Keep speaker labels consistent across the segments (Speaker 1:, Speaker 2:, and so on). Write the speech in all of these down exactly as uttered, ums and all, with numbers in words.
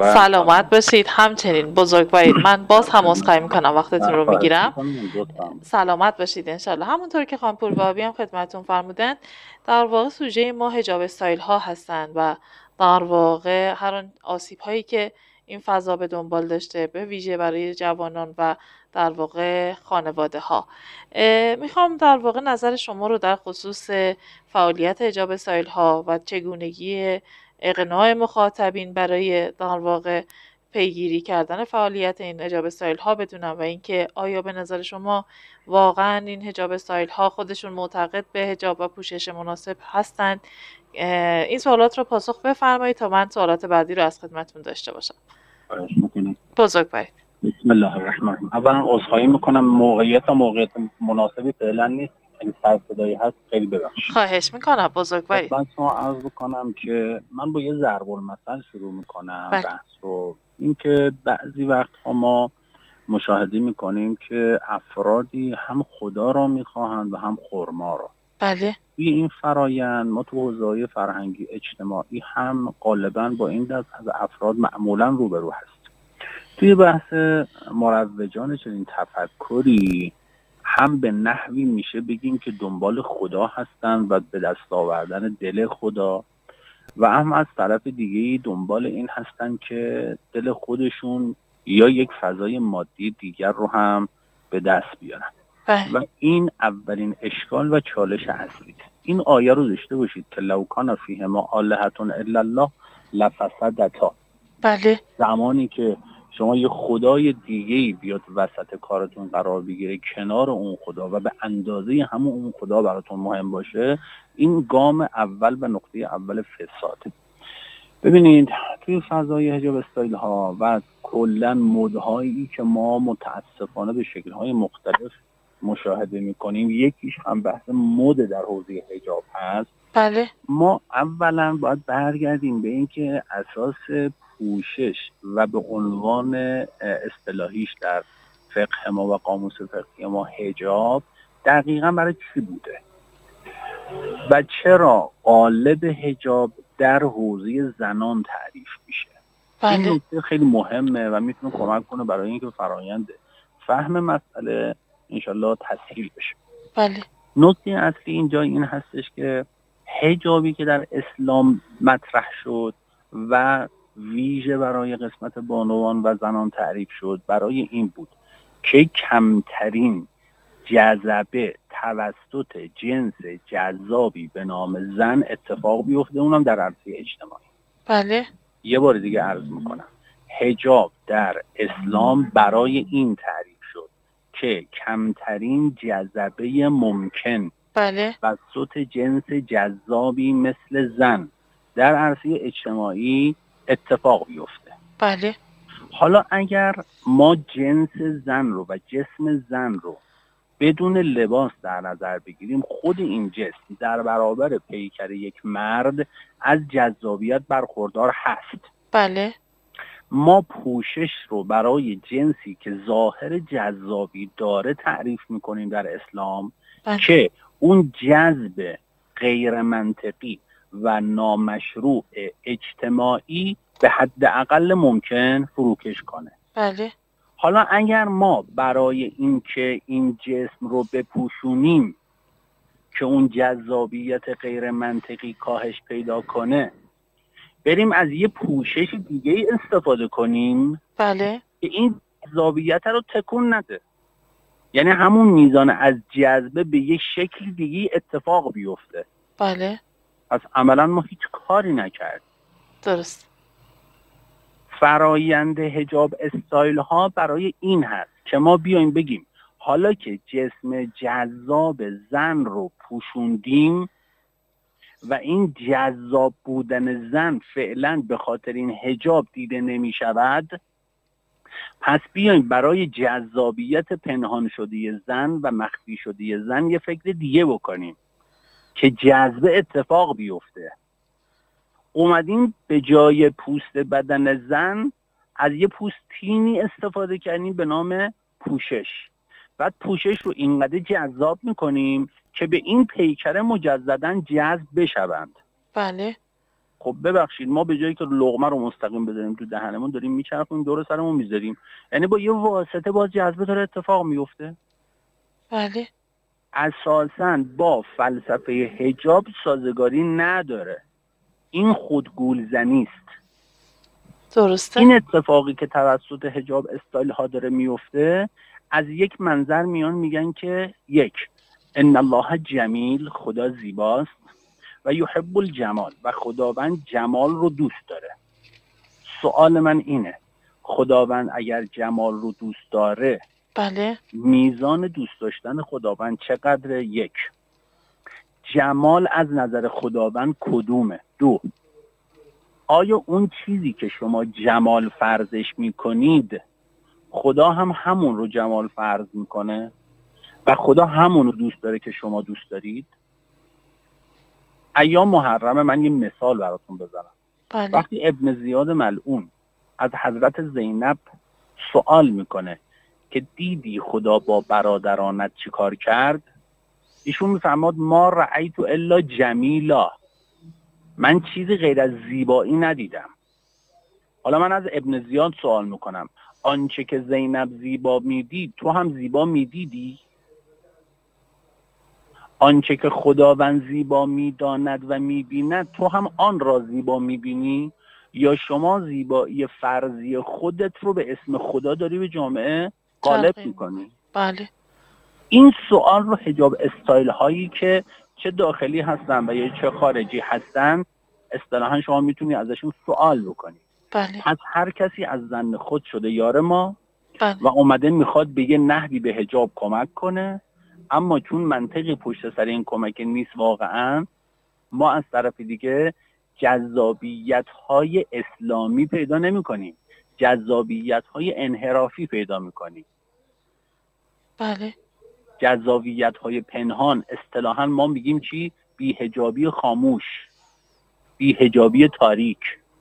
Speaker 1: و
Speaker 2: سلامت باشید. همچنین بزرگوارید. من باز هم عذرخواهی میکنم وقتتون رو میگیرم. سلامت باشید انشالله. همونطور که خانم پوربابی هم خدمتتون فرمودن، در واقع سوژه ما حجاب استایل ها هستند و در واقع هر آن آسیب هایی که این فضا به دنبال داشته، به ویژه برای جوانان و در واقع خانواده ها. میخوام در واقع نظر شما رو در خصوص فعالیت حجاب استایل ها و چگونگی اقناع مخاطبین برای در واقع پیگیری کردن فعالیت این حجاب استایل ها بدونم و اینکه آیا به نظر شما واقعا این حجاب استایل ها خودشون معتقد به حجاب و پوشش مناسب هستند. این سوالات رو پاسخ بفرمایید تا من سوالات بعدی رو از خدمتتون داشته باشم. بزرگوارید.
Speaker 1: بسم الله الرحمن الرحیم. اولا عذرخواهی میکنم، موقعیت و موقعیت مناسبی فعلا نیست. این سر صدایی هست خیلی ببخشید.
Speaker 2: خواهش میکنم بزرگوارید.
Speaker 1: من شما عرض بکنم که من با یه ضرب المثل شروع میکنم بحث رو. اینکه بعضی وقتها ما مشاهده میکنیم که افرادی هم خدا را میخواهند و هم خرما را.
Speaker 2: بله.
Speaker 1: توی این فرایند ما تو حوزه‌های فرهنگی اجتماعی هم غالبا با این دست از افراد معمولا روبرو هست. توی بحث مروجان چنین تفکری هم به نحوی میشه بگیم که دنبال خدا هستن و به دست آوردن دل خدا، و هم از طرف دیگه دنبال این هستن که دل خودشون یا یک فضای مادی دیگر رو هم به دست بیارن.
Speaker 2: بله.
Speaker 1: و این اولین اشکال و چالش اصلی. این آیه رو داشته باشید که لو کان فیهما آلهة الا الله لفسدتا.
Speaker 2: بله.
Speaker 1: زمانی که شما یه خدای دیگه‌ای بیاد وسط کارتون قرار بگیره کنار اون خدا و به اندازه همون اون خدا براتون مهم باشه، این گام اول و نقطه اول فساده. ببینید توی فضای حجاب استایل ها و کلا مدهایی که ما متاسفانه به شکل‌های مختلف مشاهده می‌کنیم، یکیش هم بحث مد در حوزه حجاب هست.
Speaker 2: بله.
Speaker 1: ما اولا باید برگردیم به اینکه اساس پوشش و به عنوان اصطلاحیش در فقه ما و قاموس فقهی ما حجاب دقیقاً برای چی بوده و چرا قالب حجاب در حوزه زنان تعریف میشه.
Speaker 2: بله.
Speaker 1: این نکته خیلی مهمه و میتونه کمک کنه برای اینکه فرایند فهم مسئله انشالله تسهیل بشه.
Speaker 2: بله.
Speaker 1: نکته اصلی اینجا این هستش که حجابی که در اسلام مطرح شد و ویژه برای قسمت بانوان و زنان تعریف شد برای این بود که کمترین جذبه توسط جنس جذابی به نام زن اتفاق بیفته، اونم در عرصه اجتماعی.
Speaker 2: بله.
Speaker 1: یه بار دیگه عرض میکنم، حجاب در اسلام برای این تعریف شد که کمترین جذبه ممکن
Speaker 2: بله.
Speaker 1: توسط جنس جذابی مثل زن در عرصه اجتماعی اتفاق بیفته.
Speaker 2: بله.
Speaker 1: حالا اگر ما جنس زن رو و جسم زن رو بدون لباس در نظر بگیریم، خود این جسم در برابر پیکر یک مرد از جذابیت برخوردار هست.
Speaker 2: بله.
Speaker 1: ما پوشش رو برای جنسی که ظاهر جذابی داره تعریف میکنیم در اسلام.
Speaker 2: بله.
Speaker 1: که اون جذب غیر منطقی و نامشروع اجتماعی به حد اقل ممکن فروکش کنه.
Speaker 2: بله.
Speaker 1: حالا اگر ما برای این که این جسم رو بپوشونیم که اون جذابیت غیر منطقی کاهش پیدا کنه، بریم از یه پوشش دیگه استفاده کنیم
Speaker 2: بله.
Speaker 1: که این جذابیت رو تکون نده، یعنی همون میزان از جذبه به یک شکل دیگه اتفاق بیفته.
Speaker 2: بله.
Speaker 1: پس عملا ما هیچ کاری نکردیم.
Speaker 2: درست.
Speaker 1: فرایند حجاب استایل ها برای این هست که ما بیایم بگیم حالا که جسم جذاب زن رو پوشوندیم و این جذاب بودن زن فعلا به خاطر این حجاب دیده نمی شود، پس بیایم برای جذابیت پنهان شده زن و مخفی شده زن یه فکر دیگه بکنیم که جذب اتفاق بیفته. اومدیم به جای پوست بدن زن از یه پوستینی استفاده کردیم به نام پوشش. بعد پوشش رو اینقدر جذاب میکنیم که به این پیکر مجدداً جذب بشوند.
Speaker 2: بله.
Speaker 1: خب ببخشید ما به جایی که لقمه رو مستقیم بذاریم تو دهنمون داریم میچرخونیم دور سرمون میذاریم، یعنی با یه واسطه باز جذبه داره اتفاق میفته.
Speaker 2: بله.
Speaker 1: اساساً با فلسفه حجاب سازگاری نداره، این خودگولزنی است.
Speaker 2: درسته.
Speaker 1: این اتفاقی که توسط حجاب استایل ها داره میفته از یک منظر میان میگن که یک، ان الله جمیل، خدا زیباست، و یحب الجمال، و خداوند جمال رو دوست داره. سوال من اینه خداوند اگر جمال رو دوست داره،
Speaker 2: بله،
Speaker 1: میزان دوست داشتن خداوند چقدره؟ یک. جمال از نظر خداوند کدومه؟ دو. آیا اون چیزی که شما جمال فرضش میکنید خدا هم همون رو جمال فرض میکنه و خدا همون رو دوست داره که شما دوست دارید؟ ایام محرمه من یه مثال براتون بزنم.
Speaker 2: بله.
Speaker 1: وقتی ابن زیاد ملعون از حضرت زینب سوال میکنه که دیدی خدا با برادرانت چی کار کرد، ایشون میفرماد ما رأیت الا جمیلا، من چیزی غیر از زیبایی ندیدم. حالا من از ابن زیاد سوال میکنم آنچه که زینب زیبا میدید تو هم زیبا میدیدی؟ آنچه که خداوند زیبا میداند و میبیند تو هم آن را زیبا میبینی؟ یا شما زیبایی فرضی خودت رو به اسم خدا داری به جامعه غالب میکنی؟
Speaker 2: بله.
Speaker 1: این سوال رو حجاب استایل هایی که چه داخلی هستن و یا چه خارجی هستن اصطلاحاً شما میتونی ازشون سوال بکنی.
Speaker 2: بله.
Speaker 1: پس هر کسی از زن خود شده یار ما.
Speaker 2: بله.
Speaker 1: و اومده میخواد به یه نحوی به حجاب کمک کنه، اما چون منطقی پشت سر این کمک نیست واقعا، ما از طرف دیگه جذابیت های اسلامی پیدا نمی کنیم، جذابیت های انحرافی پیدا می کنیم.
Speaker 2: بله.
Speaker 1: جذابیت های پنهان، اصطلاحاً ما میگیم چی؟ بی‌حجابی خاموش، بی‌حجابی تاریک.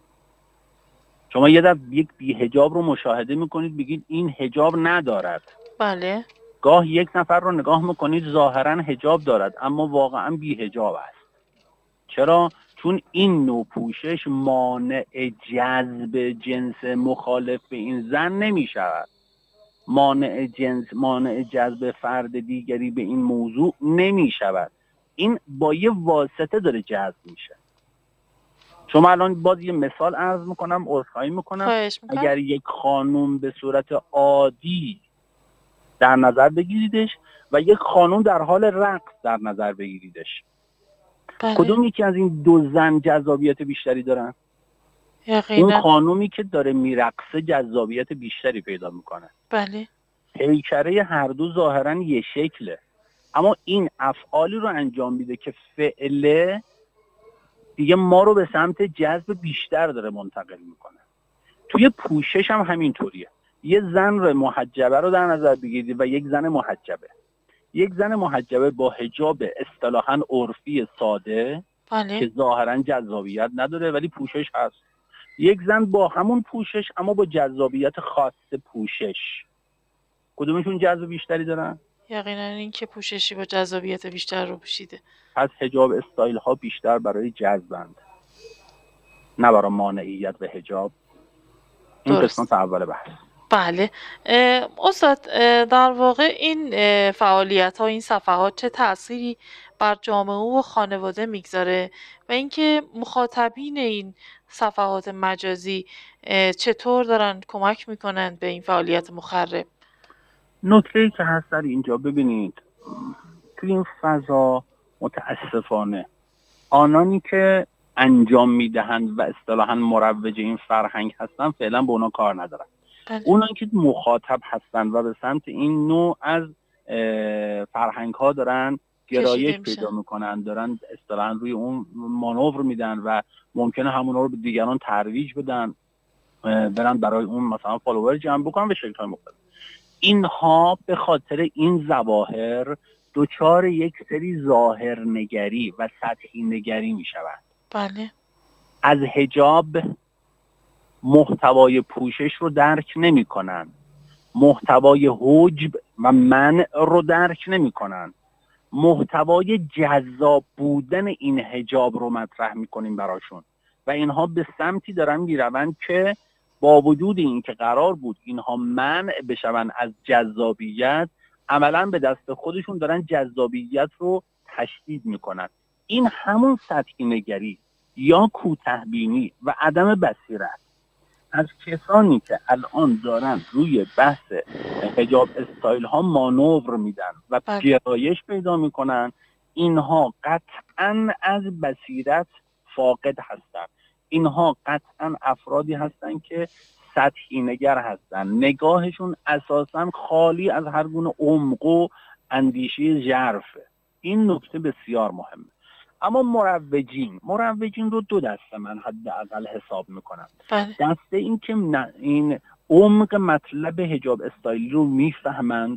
Speaker 1: شما یه دفعه یک بی‌حجاب رو مشاهده میکنید بگید این حجاب ندارد.
Speaker 2: بله.
Speaker 1: گاه یک نفر رو نگاه میکنید ظاهراً حجاب دارد اما واقعاً بی‌حجاب است. چرا؟ چون این نوع پوشش مانع جذب جنس مخالف به این زن نمیشود. مانع جنس مانع جذب فرد دیگری به این موضوع نمیشود. این با یه واسطه داره جذب میشه. شما الان باز یه مثال عرض میکنم، عذرخواهی میکنم، اگر یک خانوم به صورت عادی در نظر بگیریدش و یک خانوم در حال رقص در نظر بگیریدش،
Speaker 2: بله.
Speaker 1: کدوم یکی از این دو زن جذابیت بیشتری دارن؟
Speaker 2: یقینا
Speaker 1: اون خانومی که داره میرقصه جذابیت بیشتری پیدا میکنه.
Speaker 2: بله.
Speaker 1: پیکره هر دو ظاهرا یه شکله، اما این افعالی رو انجام میده که فعله دیگه ما رو به سمت جذب بیشتر داره منتقل میکنه. توی پوشش هم همینطوریه. یه زن رو محجبه رو در نظر بگیرید و یک زن محجبه. یک زن محجبه با حجاب اصطلاحاً عرفی ساده،
Speaker 2: بله.
Speaker 1: که ظاهراً جذابیت نداره ولی پوشش هست. یک زن با همون پوشش اما با جذابیت خاص پوشش، کدومشون جذب بیشتری دارن؟
Speaker 2: یقینا این که پوششی با جذابیت بیشتر رو پوشیده.
Speaker 1: پس حجاب استایل ها بیشتر برای جذبند، نه برای مانعیت به حجاب. این قسمت اول بحث.
Speaker 2: بله. استاد، در واقع این فعالیت ها، این صفحات چه تأثیری بر جامعه و خانواده میگذاره و اینکه مخاطبین این صفحات مجازی چطور دارن کمک میکنن به این فعالیت مخرب؟
Speaker 1: نکته‌ای که هست در اینجا، ببینید توی این فضا متاسفانه آنانی که انجام میدهند و اصطلاحاً مروج این فرهنگ هستن فعلا به اونا کار ندارن. اونایی که مخاطب هستن و به سمت این نوع از فرهنگ ها دارن گرایش پیدا میکنن، دارن اصطلاحاً روی اون مانور میدن و ممکنه همونا رو به دیگران ترویج بدن، برن برای اون مثلا فالوور جمع بکنن به شکل‌های مختلف. اینها به خاطر این ظواهر دوچار یک سری ظاهر نگری و سطحی نگری میشوند.
Speaker 2: بله.
Speaker 1: از حجاب محتوای پوشش رو درک نمی کنن، محتوای حجب و منع رو درک نمی کنن، محتوای جذاب بودن این حجاب رو مطرح می کنیم براشون. و اینها به سمتی دارن میروند که با وجود این که قرار بود اینها منع بشون از جذابیت، عملا به دست خودشون دارن جذابیت رو تشدید میکنن. این همون سطحی نگری یا کوتاه‌بینی و عدم بصیرت از کسانی که الان دارن روی بحث حجاب استایل ها مانور میدن و گرایش پیدا میکنن، اینها قطعاً از بصیرت فاقد هستن. اینها قطعاً افرادی هستن که سطحی نگر هستن، نگاهشون اساساً خالی از هر گونه عمق و اندیشه ژرفه. این نکته بسیار مهمه. اما مروجین مروجین رو دو دسته من حداقل حساب میکنم.
Speaker 2: بله.
Speaker 1: دسته این که این عمق مطلب حجاب استایلی رو میفهمند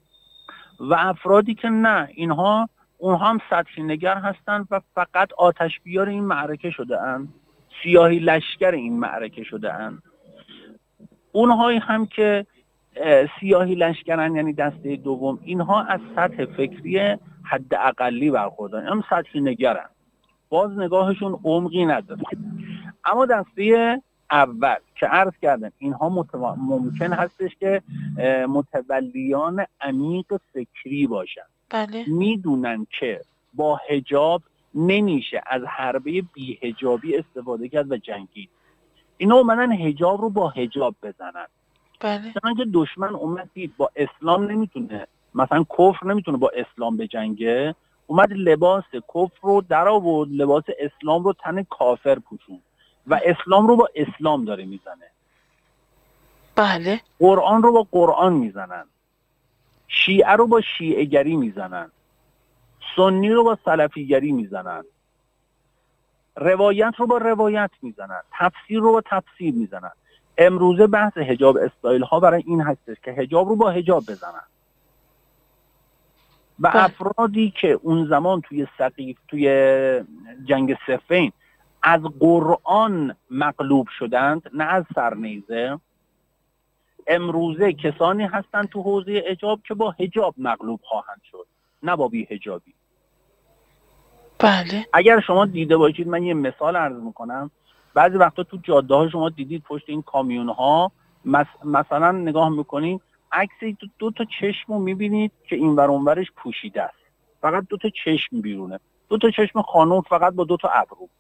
Speaker 1: و افرادی که نه، اینها اونها هم سطحی نگر هستند و فقط آتش بیار این معرکه شده اند، سیاهی لشکر این معرکه شده اند. اونهایی هم که سیاهی لشکرن، یعنی دسته دوم، اینها از سطح فکری حد اقلی برخوردن، هم سطحی نگرن، باز نگاهشون عمقی نداره. اما دسته اول که عرض کردن، اینها متو... ممکن هستش که متولیان عمیق فکری باشن.
Speaker 2: بله.
Speaker 1: میدونن که با حجاب نمیشه از حربه بی حجابی استفاده کرد و جنگید. اینا اومدن حجاب رو با حجاب بزنن.
Speaker 2: بله.
Speaker 1: چون که دشمن اومد دید با اسلام نمیتونه، مثلا کفر نمیتونه با اسلام بجنگه، اومد لباس کفر رو در آورد، لباس اسلام رو تن کافر پوشون و اسلام رو با اسلام داره میزنه.
Speaker 2: بله.
Speaker 1: قرآن رو با قرآن میزنن، شیعه رو با شیعه گری میزنن، سنی رو با سلفی گری میزنن، روایت رو با روایت میزنن، تفسیر رو با تفسیر میزنن. امروزه بحث حجاب استایل ها برای این هستش که حجاب رو با حجاب بزنن و افرادی که اون زمان توی سقیف، توی جنگ صفین از قرآن مغلوب شدند، نه از سرنیزه، امروزه کسانی هستند تو حوزه حجاب که با حجاب مغلوب خواهند شد، نه با بی حجابی.
Speaker 2: بله.
Speaker 1: اگر شما دیده باشید، من یه مثال عرض میکنم، بعضی وقتا تو جاده ها شما دیدید پشت این کامیون ها مس... مثلا نگاه میکنید، عکس دو, دو تا چشم رو میبینید که این ور اون ورش پوشیده است، فقط دو تا چشم بیرونه، دو تا چشم خانم فقط با دو تا ابرو.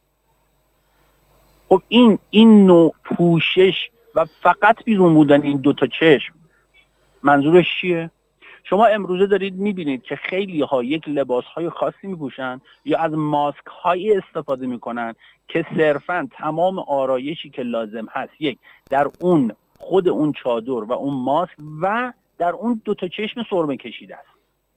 Speaker 1: خب این این نوع پوشش و فقط بیرون بودن این دو تا چشم منظورش چیه؟ شما امروزه دارید میبینید که خیلی ها یک لباس های خاصی میپوشن یا از ماسک هایی استفاده میکنن که صرفا تمام آرایشی که لازم هست یک در اون خود اون چادر و اون ماسک و در اون دو تا چشم سرمه کشیده است.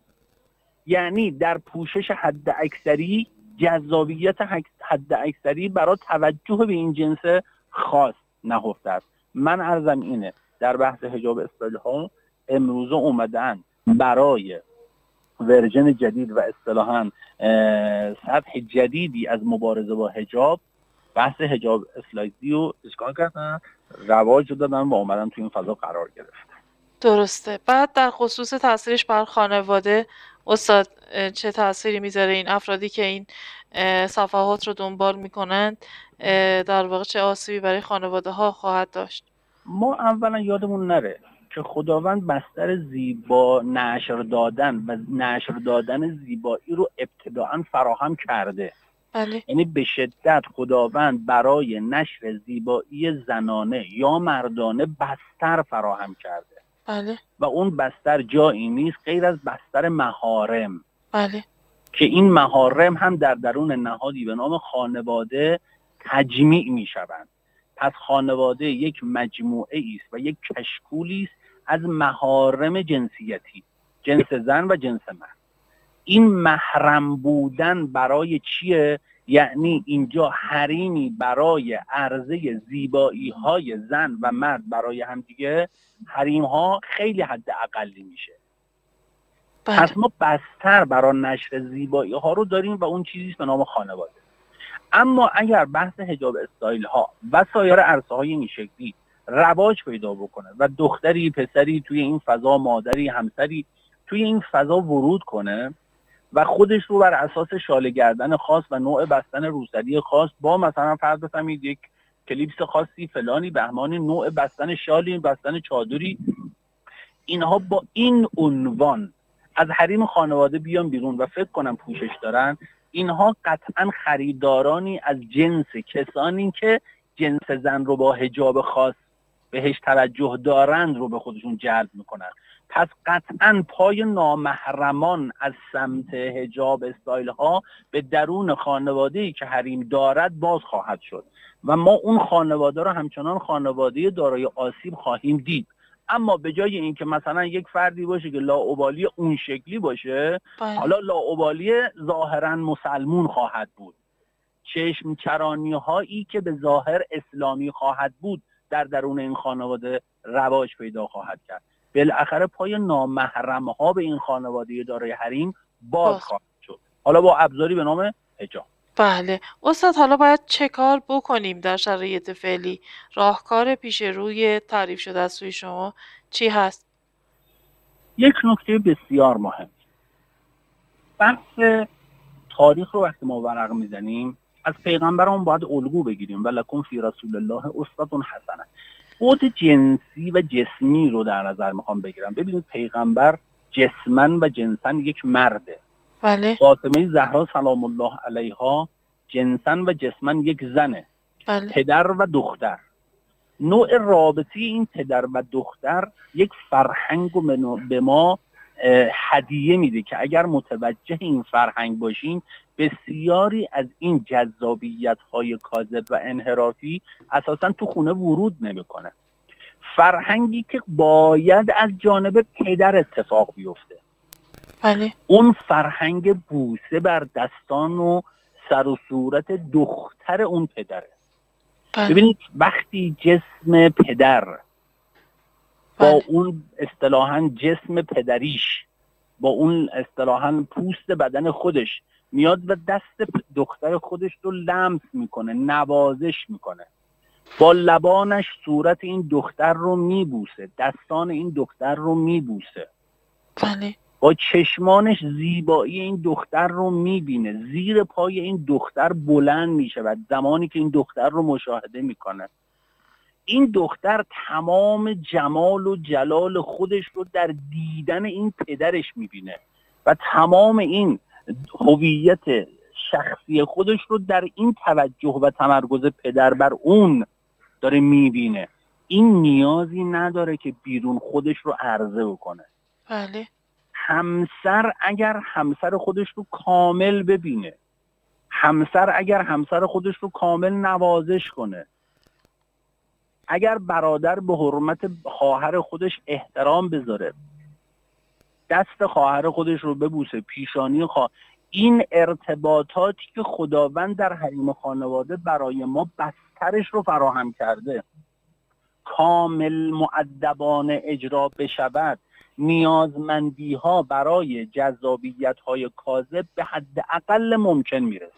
Speaker 1: یعنی در پوشش حد اکثری جذابیت حد اکثری برای توجه به این جنس خاص نهفته است. من عرضم اینه، در بحث حجاب استایل ها امروزه اومدن برای ورژن جدید و اصطلاحاً سطح جدیدی از مبارزه با حجاب، بحث حجاب اسلایدی رو اشکال کردن، رواج دادن و اومدن تو این فضا قرار گرفتن.
Speaker 2: درسته. بعد در خصوص تاثیرش بر خانواده استاد چه تأثیری میذاره؟ این افرادی که این صفحات رو دنبال میکنند در واقع چه آسیبی برای خانواده ها خواهد داشت؟
Speaker 1: ما اولا یادمون نره که خداوند بستر زیبا نشر دادن و نشر دادن زیبایی رو ابتداعا فراهم کرده.
Speaker 2: بله.
Speaker 1: یعنی به شدت خداوند برای نشر زیبایی زنانه یا مردانه بستر فراهم کرده.
Speaker 2: بله.
Speaker 1: و اون بستر جایی نیست غیر از بستر محارم.
Speaker 2: بله.
Speaker 1: که این محارم هم در درون نهادی به نام خانواده تجمیع می شوند. پس خانواده یک مجموعه است و یک کشکولی است از محارم جنسیتی، جنس زن و جنس مرد. این محرم بودن برای چیه؟ یعنی اینجا حریمی برای عرضه زیبایی های زن و مرد برای هم دیگه، حریم ها خیلی حد اقلی میشه.
Speaker 2: بله.
Speaker 1: پس ما بستر برای نشر زیبایی ها رو داریم و اون چیزیست به نام خانواده. اما اگر بحث حجاب استایل ها و سایر عرصه های این شکلی رواج پیدا بکنه و دختری پسری توی این فضا، مادری همسری توی این فضا ورود کنه، و خودش رو بر اساس شاله گردن خاص و نوع بستن روسری خاص با مثلا فرض بفرمایید یک کلیپس خاصی فلانی بهمانی نوع بستن شالی بستن چادری، اینها با این عنوان از حریم خانواده بیان بیرون و فکر کنم پوشش دارن، اینها قطعا خریدارانی از جنس کسانی که جنس زن رو با حجاب خاص بهش توجه دارند رو به خودشون جلب میکنن. پس قطعا پای نامحرمان از سمت حجاب استایل ها به درون خانواده‌ای که حریم دارد باز خواهد شد و ما اون خانواده رو همچنان خانواده دارای آسیب خواهیم دید. اما به جای اینکه مثلا یک فردی باشه که لاابالی اون شکلی باشه،
Speaker 2: باید.
Speaker 1: حالا لاابالی ظاهرا مسلمون خواهد بود، چشم چرانی هایی که به ظاهر اسلامی خواهد بود در درون این خانواده رواج پیدا خواهد کرد. بالاخره پای نامحرم ها به این خانواده دارای حریم باز
Speaker 2: باز.
Speaker 1: خواهد شد، حالا با ابزاری به نام حجاب.
Speaker 2: بله استاد، حالا باید چه کار بکنیم در شرایط فعلی؟ راهکار پیش روی تعریف شده از سوی شما چی هست؟
Speaker 1: یک نکته بسیار مهم، بحث تاریخ رو وقتی ما ورق میزنیم از پیغمبرمون باید الگو بگیریم و لکم فی رسول الله اسوة حسنه. بود جنسی و جسمی رو در نظر میخوام بگیرم. ببینید پیغمبر جسمن و جنسن یک مرده،
Speaker 2: بله
Speaker 1: فاطمه زهرا سلام الله علیها جنسن و جسمن یک زنه،
Speaker 2: بله
Speaker 1: پدر و دختر. نوع رابطه این پدر و دختر یک فرهنگ رو به ما هدیه میده که اگر متوجه این فرهنگ باشیم بسیاری از این جذابیت های کاذب و انحرافی اساسا تو خونه ورود نمیکنه. فرهنگی که باید از جانب پدر اتفاق بیفته،
Speaker 2: بله
Speaker 1: اون فرهنگ بوسه بر دستان و سر و صورت دختر اون پدره.
Speaker 2: بله.
Speaker 1: ببینید وقتی جسم پدر با
Speaker 2: بله.
Speaker 1: اون اصطلاحاً جسم پدریش با اون اصطلاحاً پوست بدن خودش میاد و دست دختر خودش رو لمس میکنه، نوازش میکنه، با لبانش صورت این دختر رو میبوسه، دستان این دختر رو میبوسه،
Speaker 2: بله
Speaker 1: با چشمانش زیبایی این دختر رو میبینه، زیر پای این دختر بلند میشه و زمانی که این دختر رو مشاهده میکنه این دختر تمام جمال و جلال خودش رو در دیدن این پدرش میبینه و تمام این هویت شخصی خودش رو در این توجه و تمرکز پدر بر اون داره میبینه. این نیازی نداره که بیرون خودش رو عرضه بکنه.
Speaker 2: بله
Speaker 1: همسر اگر همسر خودش رو کامل ببینه، همسر اگر همسر خودش رو کامل نوازش کنه، اگر برادر به حرمت خواهر خودش احترام بذاره، دست خواهر خودش رو ببوسه، پیشانی خواهر، این ارتباطاتی که خداوند در حریم خانواده برای ما بسترش رو فراهم کرده کامل مؤدبانه اجرا بشود، نیازمندی ها برای جذابیت های کاذب به حد اقل ممکن میرسه.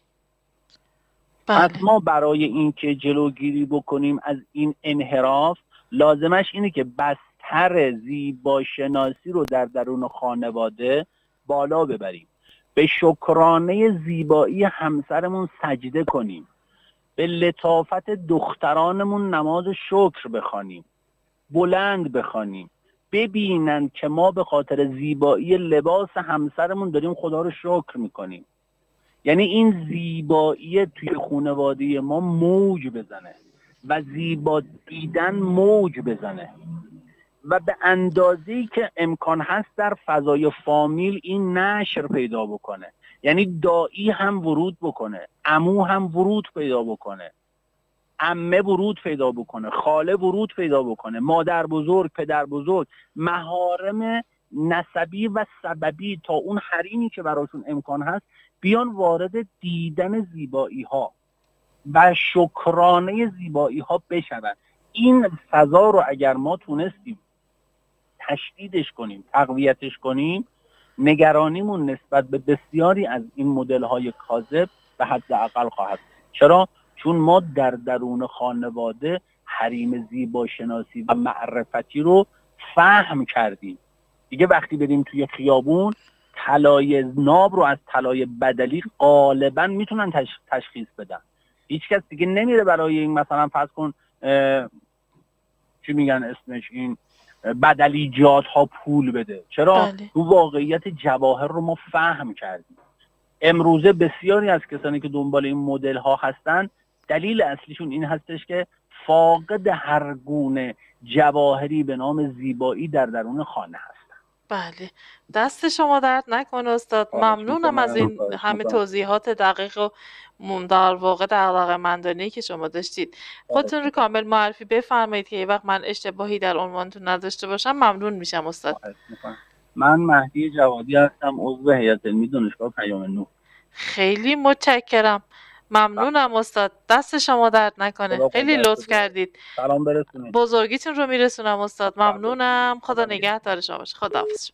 Speaker 2: بله.
Speaker 1: پس ما برای اینکه جلوگیری بکنیم از این انحراف لازمش اینه که بستر زیباشناسی رو در درون خانواده بالا ببریم، به شکرانه زیبایی همسرمون سجده کنیم، به لطافت دخترانمون نماز شکر بخوانیم، بلند بخوانیم، ببینن که ما به خاطر زیبایی لباس همسرمون داریم خدا رو شکر میکنیم. یعنی این زیبایی توی خانواده ما موج بزنه و زیبا دیدن موج بزنه و به اندازه‌ای که امکان هست در فضای فامیل این نشر پیدا بکنه. یعنی دایی هم ورود بکنه، عمو هم ورود پیدا بکنه، عمه ورود پیدا بکنه، خاله ورود پیدا بکنه، مادر بزرگ، پدر بزرگ، محارم نسبی و سببی تا اون حریمی که براشون امکان هست بیان وارد دیدن زیبایی ها و شکرانه زیبایی ها بشون. این فضا رو اگر ما تونستیم تشدیدش کنیم، تقویتش کنیم، نگرانیمون نسبت به بسیاری از این مدل های کاذب به حد اقل خواهد. چرا؟ چون ما در درون خانواده حریم زیباشناسی و معرفتی رو فهم کردیم. دیگه وقتی بریم توی خیابون طلای ناب رو از طلای بدلی غالبا میتونن تش... تشخیص بدن. هیچ کس دیگه نمیره برای این مثلا فرض کن چی میگن اسمش این بدلیجات ها پول بده. چرا؟
Speaker 2: بله.
Speaker 1: تو واقعیت جواهر رو ما فهم کردیم. امروزه بسیاری از کسانی که دنبال این مدل ها هستن دلیل اصلیشون این هستش که فاقد هر گونه جواهری به نام زیبایی در درون خانه هستن.
Speaker 2: بله، دست شما درد نکنه استاد. ممنونم از این همه توضیحات دقیق و در واقع علاقه‌مندانه‌ای که شما داشتید. خودتون رو کامل معرفی بفرمایید که یه وقت من اشتباهی در عنوانتون نداشته باشم. ممنون میشم استاد.
Speaker 1: من مهدی جوادی هستم، عضو هیئت علمی دانشگاه پیام نور.
Speaker 2: خیلی متشکرم. ممنونم استاد. دست شما درد نکنه. خیلی لطف کردید.
Speaker 1: سلام برسونید.
Speaker 2: بزرگیتون رو میرسونم استاد. ممنونم. خدا نگهدار شما باشه. خداحافظ.